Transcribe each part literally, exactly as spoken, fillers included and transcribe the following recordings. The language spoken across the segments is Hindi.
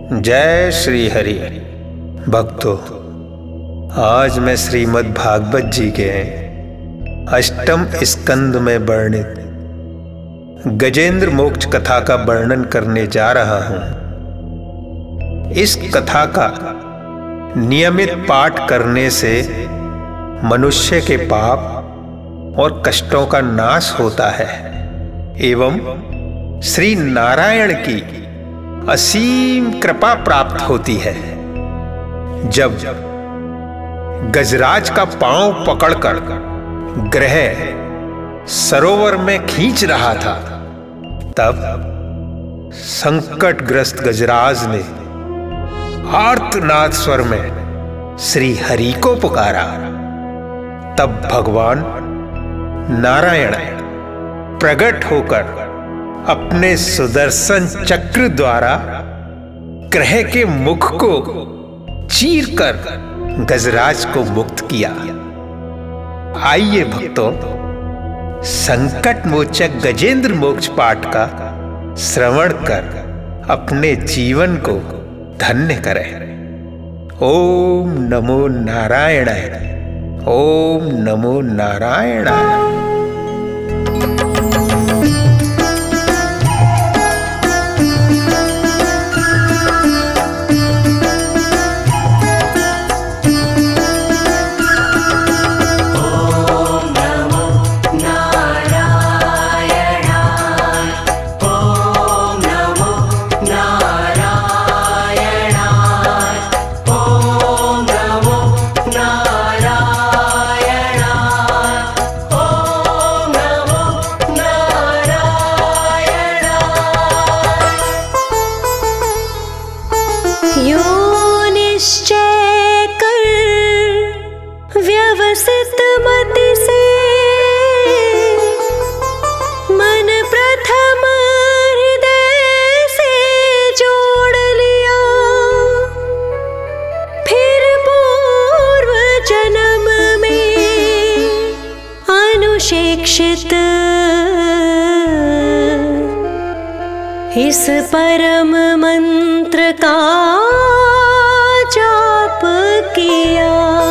जय श्री हरि। भक्तों, आज मैं श्रीमद् भागवत जी के अष्टम स्कंद में वर्णित गजेंद्र मोक्ष कथा का वर्णन करने जा रहा हूं। इस कथा का नियमित पाठ करने से मनुष्य के पाप और कष्टों का नाश होता है एवं श्री नारायण की असीम कृपा प्राप्त होती है। जब गजराज का पांव पकड़कर ग्रह सरोवर में खींच रहा था, तब संकटग्रस्त गजराज ने आर्तनाद स्वर में श्री हरि को पुकारा। तब भगवान नारायण प्रकट होकर अपने सुदर्शन चक्र द्वारा ग्रह के मुख को चीरकर गजराज को मुक्त किया। आइए भक्तों, संकट मोचक गजेंद्र मोक्ष पाठ का श्रवण कर अपने जीवन को धन्य करें। ओम नमो नारायणाय। ओम नमो नारायणाय। व्यवसित मति से मन प्रथम हृदय से जोड़ लिया, फिर पूर्व जन्म में अनुशिक्षित इस परम मंत्र का जाप किया।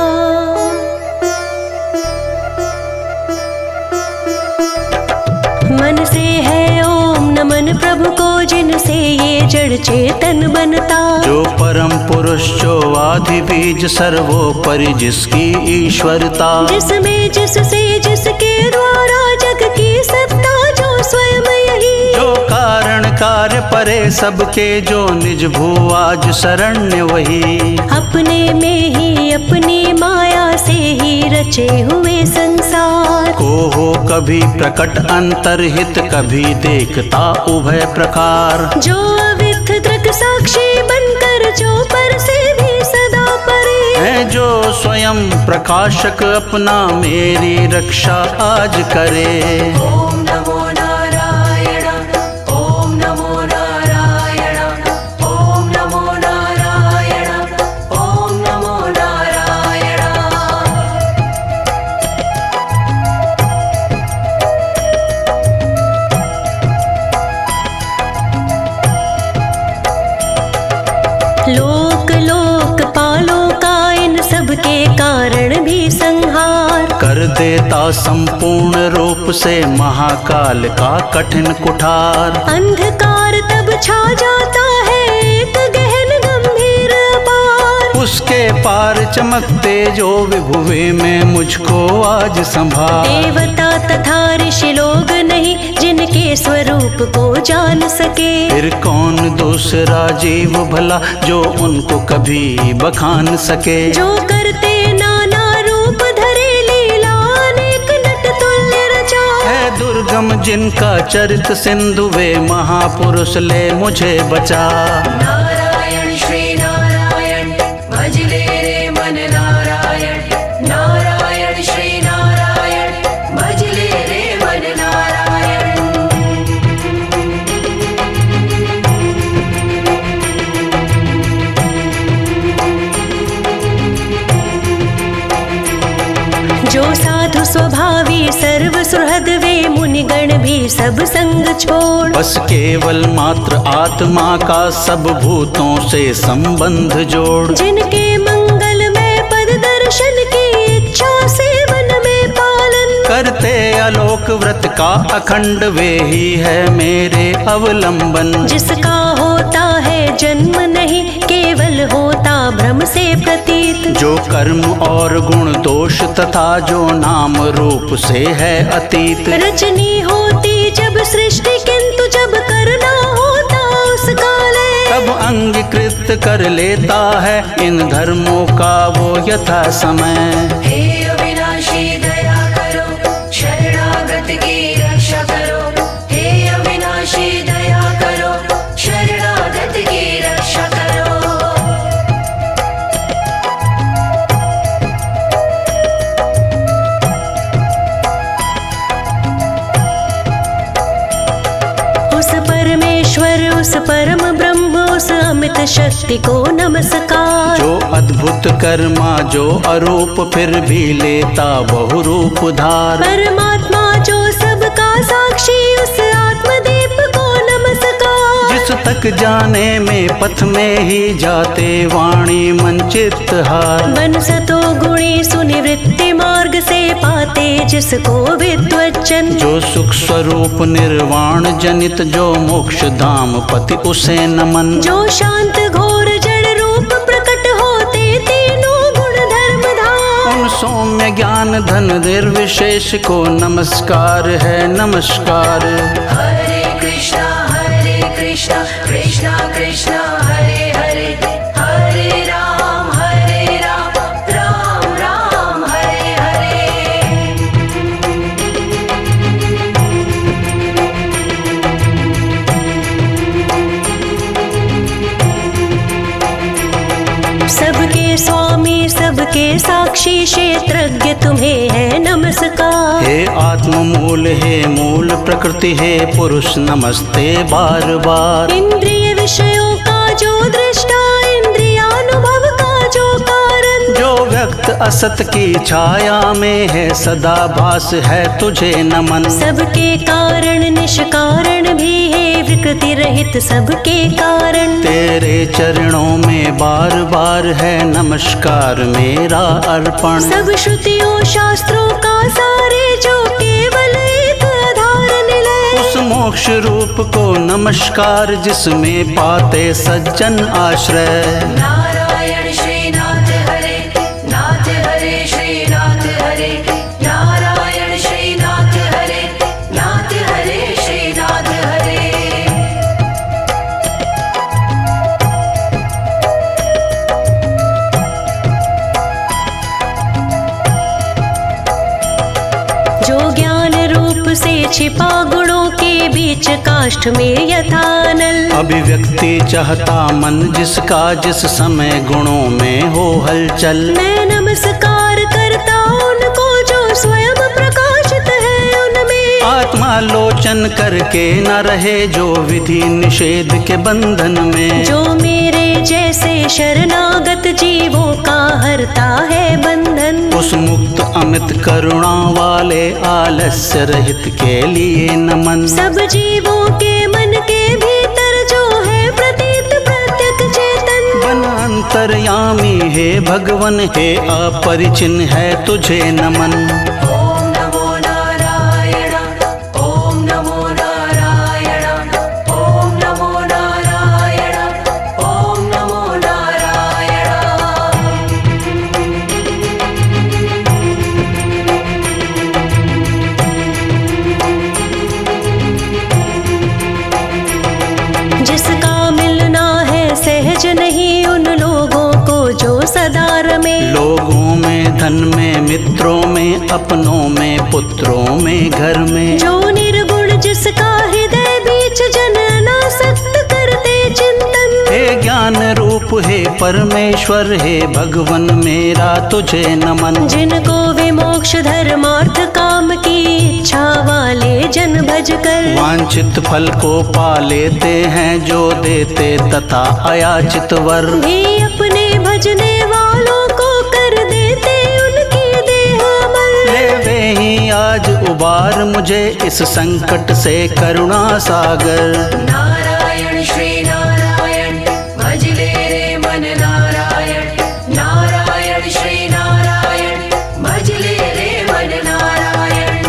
मन से है ओम नमन प्रभु को, जिनसे ये जड़ चेतन बनता। जो परम पुरुष जो आदि बीज सर्वोपरि जिसकी ईश्वरता, जिसमें जिससे जिसके द्वारा जग की सत्ता, जो स्वयं यही जो कारण कार्य परे सबके, जो निज भू आज शरण्य वही। अपने में ही अपनी माया से ही रचे हुए संसार को हो कभी प्रकट अंतर्हित, कभी देखता उभय प्रकार। जो अविथ दृक साक्षी बनकर जो पर से भी सदा परे है, जो स्वयं प्रकाशक अपना मेरी रक्षा आज करे। ओम नमो नारायण। ओम नमो नारायण। ओम नमो नारायण। ओम नमो नारायण। लोक लोक पालों का इन सब के कारण भी संहार कर देता संपूर्ण रूप से महाकाल का कठिन कुठार। अंधकार तब छा जाता है एक गहन गंभीर अपार, उसके पार चमकते जो विभुवे में मुझको आज संभाल। देवता तथा ऋषि लोग नहीं जिनके स्वरूप को जान सके, फिर कौन दूसरा जीव भला जो उनको कभी बखान सके। जो करते नाना रूप धरे लीला अनेक नट तुल्य रचा, है दुर्गम जिनका चरित सिंधु वे महापुरुष ले मुझे बचा। नारायण श्री नारायण भज ले रे मन नारायण। नारायण श्री नारायण भज ले रे मन नारायण। जो साधु स्वभावी सर्व सुहृद वे मुनिगण भी सब संग छोड़। बस केवल मात्र आत्मा का सब भूतों से संबंध जोड़। जिनके मंगल में पद दर्शन की इच्छा से मन में पालन। करते आलोक व्रत का अखंड वे ही है मेरे अवलंबन। जिसका होता है जन्म नहीं केवल होता भ्रम से प्रतीत। जो कर्म और गुण दोष तथा जो नाम रूप से है अतीत। रचनी होती जब सृष्टि किंतु जब करना होता उस काले। तब अंगीकृत कर लेता है इन धर्मों का वो यथा समय। हे अविनाशी दया करो शरणागत की रक्षा करो। हे अविनाशी दया करो शरणागत की रक्षा करो। उस परमेश्वर उस परम ब्रह्म उस अमित शक्ति को नमस्कार। जो अद्भुत कर्मा जो अरूप फिर भी लेता बहु रूप धार। परमात्मा जो सबका साक्षी उस आत्मदीप को नमस्कार। जिस तक जाने में पथ में ही जाते वाणी मन चित्त हार। बन सतो गुणी सुनिवृत्ति मार्ग से पाते जिसको विद्वचन। जो सुख स्वरूप निर्वाण जनित जो मोक्ष धाम पति उसे नमन। जो शांत घोर जड़ रूप प्रकट होते तीनों गुण धर्म धाम। उन सौम्य ज्ञान धन निर्विशेष को नमस्कार है नमस्कार। हरे कृष्णा हरे कृष्णा कृष्णा कृष्णा हरे हरे। हरे राम हरे राम राम राम हरे हरे। सबके स्वामी सबके साक्षी क्षेत्रज्ञ तुम्हें है नमस्कार। हे आत्म मूल हे मूल प्रकृति हे पुरुष नमस्ते बार बार। इंद्रिय विषयों का जो दृष्टा इंद्रियानुभव का जो कारण। जो व्यक्त असत की छाया में है सदा भास है तुझे नमन। सबके कारण निष्कारण भी है विकृति रहित सबके कारण। तेरे चरणों में बार बार है नमस्कार मेरा अर्पण। सब श्रुतियों शास्त्रों का सारे जो केवल एक आधार निलय। उस मोक्ष रूप को नमस्कार जिसमें पाते सज्जन आश्रय। नारायण श्री नाथ हरे नाथ हरे श्री नाथ हरे। नारायण श्री नाथ हरे नाथ हरे श्री नाथ हरे। जो ज्ञान रूप से छिपा गुणों के बीच काष्ठ में यथानल। अभिव्यक्ति चाहता मन जिसका जिस समय गुणों में हो हलचल। मैं नमस्कार करता उनको जो स्वयं प्रकाशित है उनमें। आत्मा लोचन करके न रहे जो विधि निषेध के बंधन में। जो मेरे जैसे शरणागत जीवों का हरता है बंधन। उस मुक्त अमित करुणा वाले आलस्य रहित के लिए नमन। सब जीवों के मन के भीतर जो है प्रतीत प्रत्यक चेतन। बन अंतर्यामी हे भगवन हे अपरिचिन है तुझे नमन। ओम नमो नारायण ओम नमो नारायण ओम नमो नारायण ओम नमो नारायण। जिसका मिलना है सहज नहीं उन लोगों को जो सदा रमे। लोगों में धन में मित्रों में अपनों में पुत्रों में घर में। जो निर्गुण जिसका हृदय बीच जन अनासक्त करते चिंतन। हे ज्ञान रूप हे परमेश्वर हे भगवन मेरा तुझे नमन। जिनको विमोक्ष धर्मार्थ काम की इच्छा वाले जन भज कर। वांछित फल को पा लेते हैं जो देते तथा अयाचित वर। भी अपने भजने वालों को कर देते उनकी देह अमर। ले वे ही आज उबार मुझे इस संकट से करुणा सागर। नारायण श्री नारायण भज ले रे मन नारायण, नारायण श्री नारायण भज ले रे मन नारायण।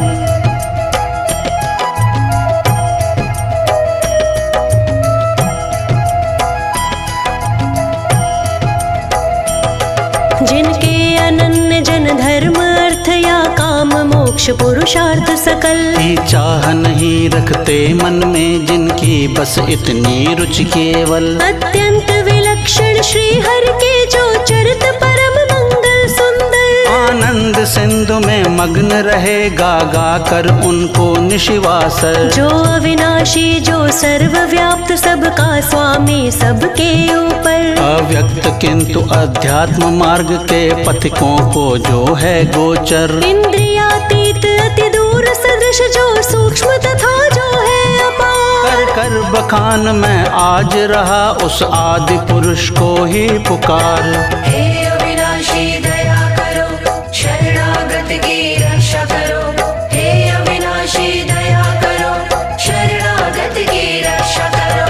जिनके अनन्य जन धर्म अर्थ या काम मोक्ष पुरुषार्थ सकल, की चाह नहीं रखते मन में जिनकी बस इतनी रुचि केवल। अत्यंत विलक्षण श्री हरि के जो चरित परम मंगल सुंदर, आनंद सिंधु में मग्न रहे गा गा कर उनको निशिवासर। जो अविनाशी जो सर्वव्याप्त सबका स्वामी सबके ऊपर, अव्यक्त किंतु अध्यात्म मार्ग के पथिकों को जो है गोचर। इंद्रियातीत अति दूर सदृश जो सूक्ष्म तथा जो है अपार, कर कर बखान में आज रहा उस आदि पुरुष को ही पुकार। हे अविनाशी दया करो, शरणागत की रक्षा करो। हे अविनाशी दया करो, शरणागत की रक्षा करो।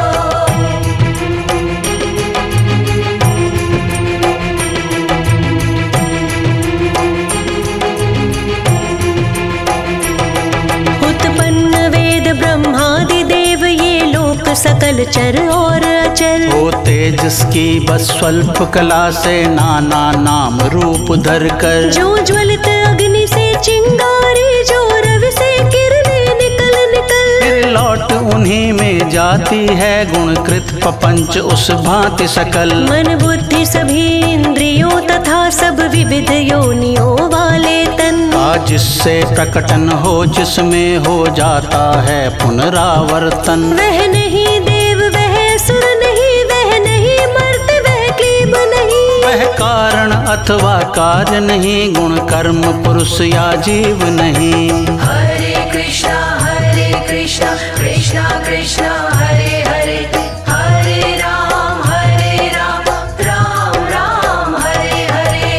उत्पन्न वेद ब्रह्मादि देव ये लोक सकल चर और अचर, ओ तेज जिसकी बस स्वल्प कला से नाना नाम रूप धर कर। जो ज्वलित अग्नि से चिंगारी, जो रवि से किरणें निकल निकल, फिर लौट उन्हीं में जाती है गुणकृत प्रपंच उस भांति सकल। मन बुद्धि सभी इंद्रियों तथा सब विविध योनियों वाले तन, आज जिससे प्रकटन हो जिसमें हो जाता है पुनरावर्तन। वह नहीं देव वह असुर नहीं, वह नहीं मर्त्य वह क्लीब नहीं, वह कारण अथवा कार्य नहीं, गुण कर्म पुरुष या जीव नहीं। हरे कृष्णा हरे कृष्णा कृष्णा कृष्णा हरे हरे, हरे राम हरे राम राम राम हरे हरे।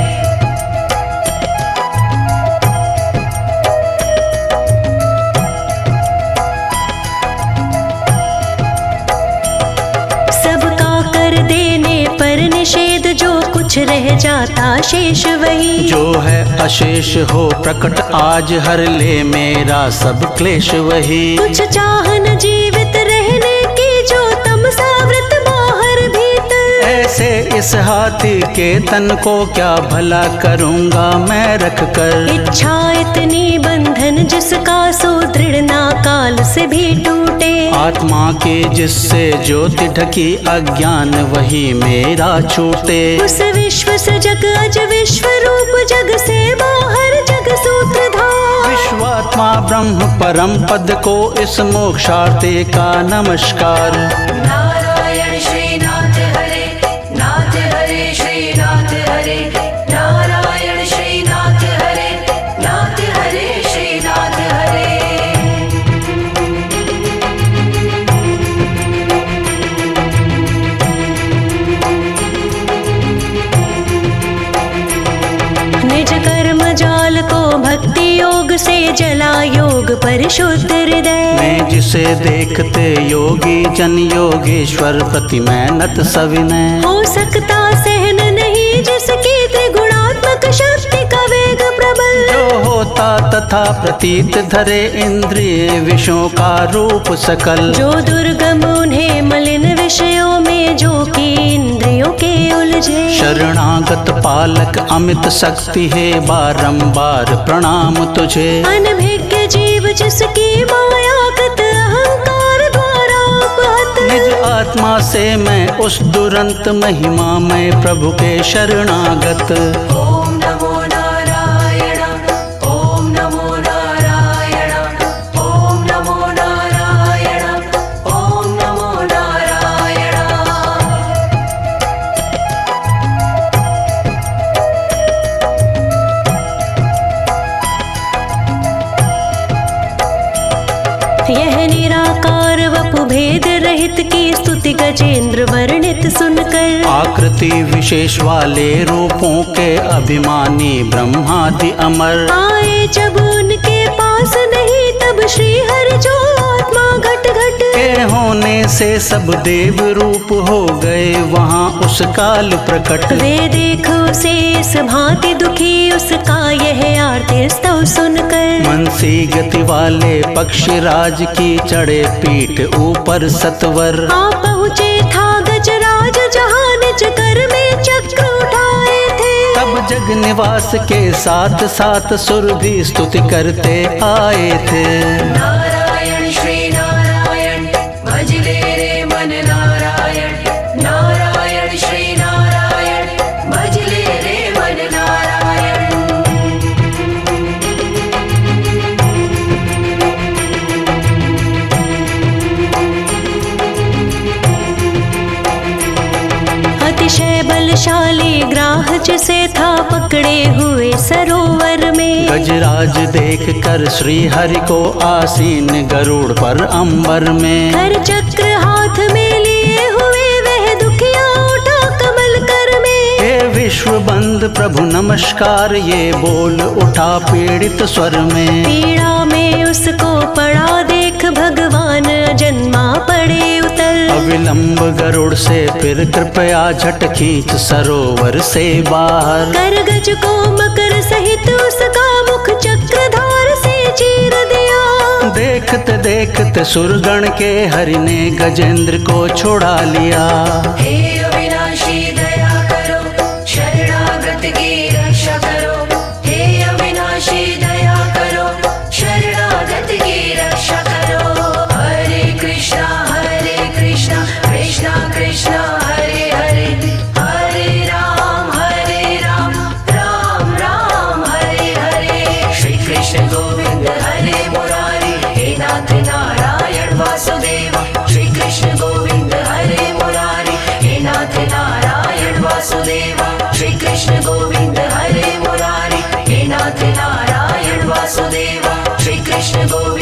सबका कर देने पर निषेध, जो कुछ रह जाता शेष वही, जो है अशेष हो प्रकट आज हर ले मेरा सब क्लेश वही। कुछ चाहन जीवित रहने की, जो तमसा व्रत बाहर भीतर, ऐसे इस हाथी के तन को क्या भला करूँगा मैं रख कर। इच्छा इतनी बंधन जिसका सुदृढ़ ना काल से भी टूटे, आत्मा के जिससे ज्योति ढकी अज्ञान वही मेरा छूटे। उस विश्व सजग अज विश्व रूप जग से बाहर जग सूत्रधार, विश्वात्मा ब्रह्म परम पद को इस मोक्षार्थी का नमस्कार। नारायण श्री नाथ हरे, नाथ हरे श्री नाथ हरे, नारायण श्री नाथ हरे, नाथ हरे श्री नाथ हरे। निज कर्म जाल को भक्ति योग से जला योग परिशुद्ध हृदय, मैं जिसे देखते योगी जन योगेश्वर प्रति मैं नत सविनय। हो सकता सहन नहीं जिसकी त्रिगुणात्मक शक्ति का वेग प्रबल, जो होता तथा प्रतीत धरे इंद्रिय विषयों का रूप सकल। जो दुर्गम उन्हें मलिन विषयों में जो की इंद्रियों के उलझे, शरणागत पालक अमित शक्ति है बारंबार प्रणाम तुझे। अनभिज्ञ जीव जिसकी मायागत अहंकार द्वारा उपहत, निज आत्मा से मैं उस दुरंत महिमा में प्रभु के शरणागत। ओम नमो नारायण, ओम नमो नारायण, ओम नमो नारायण, ओम नमो नारायण। यह निराकार वपु भेद रहित की स्तुति गजेंद्र वर्णित सुनकर, आकृति विशेष वाले रूपों के अभिमानी ब्रह्मादि अमर, आए जब उनके श्री हरि जो आत्मा घट घट के होने से सब देव रूप हो गए वहाँ उस काल प्रकट। वे देखो से इस भांति दुखी उसका यह आरती स्तव सुनकर। मनसी गति वाले पक्षीराज की चढ़े पीठ ऊपर सतवर। आ पहुँचे था गजराज जहाँ निज कर में चक्र उठाए थे। तब जग निवास के साथ साथ सुर भी स्तुति करते आए थे। नारायण श्री नारायण भजले रे मन नारायण। नारायण श्री नारायण भजले रे मन नारायण। अतिशय बलशाली ग्राह जिसे था पकड़े हुए सरोवर में। गजराज देख कर श्री हरि को आसीन गरुड़ पर अंबर में। कर चक्र हाथ में लिए हुए वह दुखिया उठा कमल कर में। हे विश्व बंद प्रभु नमस्कार ये बोल उठा पीड़ित स्वर में। पीड़ा में उसको पड़ा देख भगवान जन्मा पड़े उतर। अविलंब गरुड़ से फिर कृपया झट खींच सरोवर से बाहर। कर गज को मकर सहित उसका मुख चक्रधार से चीर दिया। देखते देखते सुरगण के हरि ने गजेंद्र को छुड़ा लिया। हे अविनाशी दया करो शरणागत की रक्षा करो। हे अविनाशी दया करो शरणागत की रक्षा करो। हरे कृष्णा हरे कृष्णा कृष्णा कृष्णा हरे हरे। हरे राम हरे राम राम राम हरे हरे। श्री कृष्ण गोविंद हरे मुरारी हे नाथ नारायण वासुदेव। श्री कृष्ण गोविंद हरे मुरारी हे नाथ नारायण वासुदेव। श्री कृष्ण गोविंद हरे मुरारी हे नाथ नारायण वासुदेव। श्री कृष्ण गोविंद